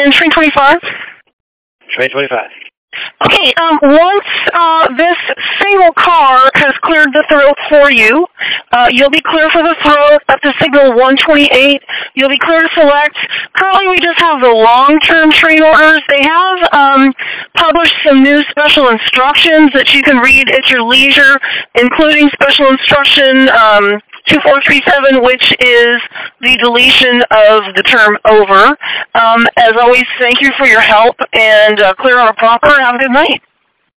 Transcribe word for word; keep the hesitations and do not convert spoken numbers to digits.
in twenty twenty-five? twenty twenty-five. Okay, um, once uh, this single car has cleared the throat for you, uh, you'll be clear for the throat up to signal one twenty-eight. You'll be clear to select. Currently, we just have the long-term train orders. They have um, published some new special instructions that you can read at your leisure, including special instruction um, two four three seven, which is the deletion of the term over. Um, as always, thank you for your help, and uh, clear our proper. Have a good night.